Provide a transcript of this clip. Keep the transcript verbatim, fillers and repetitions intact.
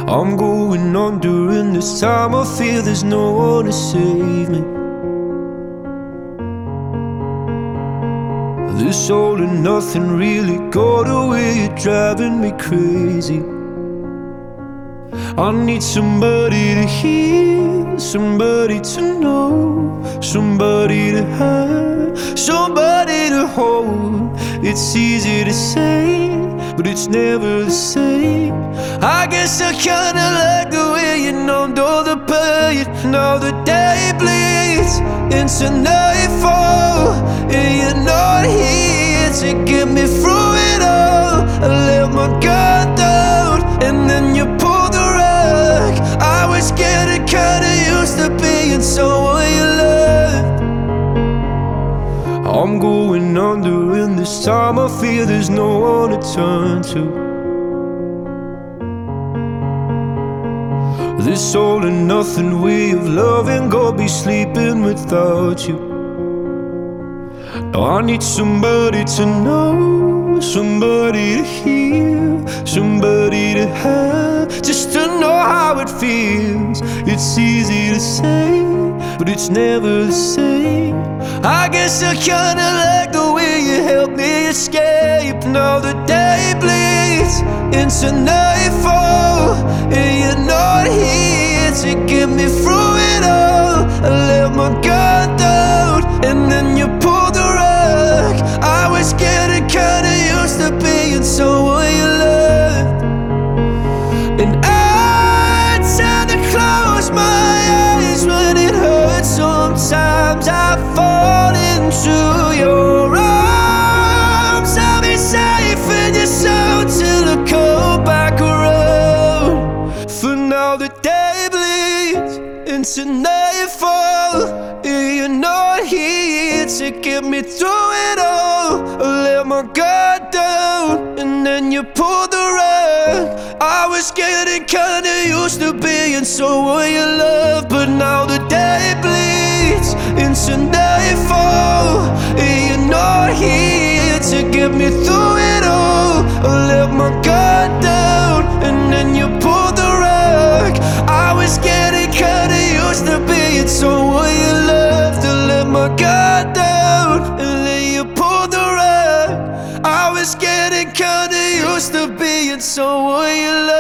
I'm going on during this time. I feel there's no one to save me. This all and nothing really got away, you're driving me crazy. I need somebody to hear, somebody to know, somebody to have, somebody to hold. It's easy to say, but it's never the same. I guess I kinda like the way you numbed all the pain. Now the day bleeds into nightfall, and you're not here to get me through it all. I let my guard down, and then you pulled the rug. I was getting kinda used to being someone you loved. I'm going under in this time. I feel there's no one to turn to. This all and nothing way of loving, go be sleeping without you. Now I need somebody to know, somebody to hear, somebody to have, just to know how it feels. It's easy to say, but it's never the same. I guess I kinda like the way you help me escape. Now the day bleeds into nightfall, and you're not here to get me through it all. I let my guard down, and then you pulled the rug. I was getting kinda used to being someone you loved. And I tend to close my eyes when it hurts. Sometimes I fall into your arms. I'll be safe in your soul till I come back around. For now the day bleeds into nightfall, and you're not here to get me through it all. I let my guard down, and then you pulled the rug. I was getting kinda used to being someone you love, but now the day bleeds into nightfall, and you're not here to get me through it all. I let my guard down, and then you pulled the rug. I was getting kinda used to being someone you loved. I let my guard down, and then you pulled the rug. I was getting kinda used to being someone you loved.